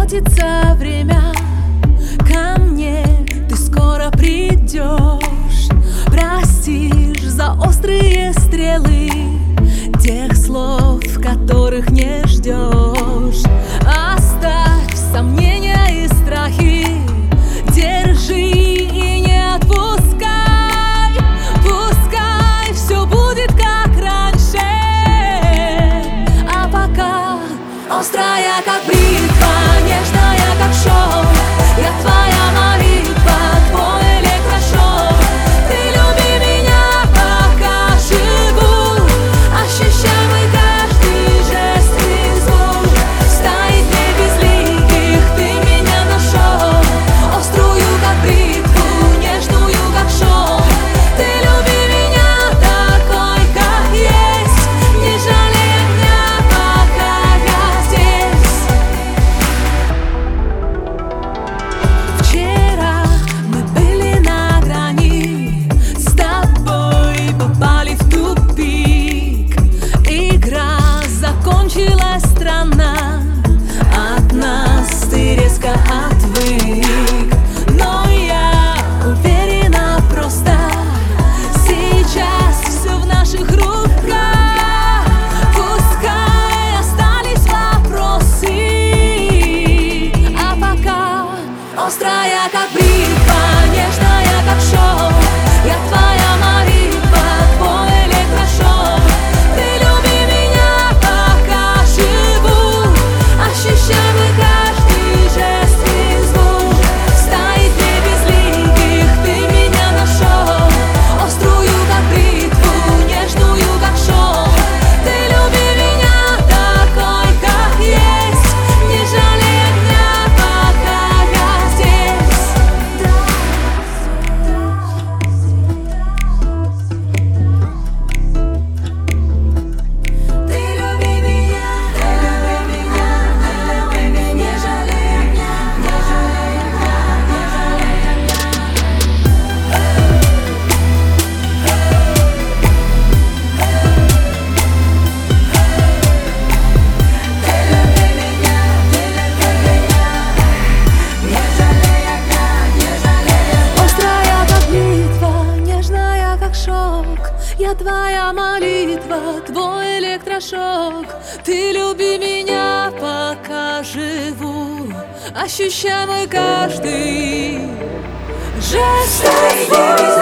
заботится время. Ко мне ты скоро придешь, простишь за острые стрелы тех слов, которых не ждешь. Оставь сомнения и страхи, держи и не отпускай. Пускай все будет как раньше, а пока острая как бритва, нежная как шелк. Я твоя молитва, твой электрошок. Ты люби меня, пока живу. Ощущаемый каждый жест и звук. Стоит мне безликих, ты меня нашел. Острую как бритву, нежную как шелк. Ты люби меня такой, как есть. Не жалей меня, пока я здесь. Вчера мы были на грани, с тобой попали в тупик. Игра закончилась странно, от нас ты резко отвык. Но я уверена, просто сейчас все в наших руках. Пускай остались вопросы, а пока острая как бритва, нежная как шелк. Я твоя молитва, твой электрошок. Ты люби меня, пока живу. Ощущаемый каждый жест и звук. Стоит мне безликих, ты меня нашел. Острую как бритву, нежную как шелк. Ты люби меня такой, как есть. Не жалей меня, пока я здесь. Ты люби меня, не жалей меня, не жалей меня, не жалей острая как бритва, нежная как шелк. Я твоя молитва, твой электрошок. Ты люби меня, пока живу. Ощущаемый каждый жест и звук.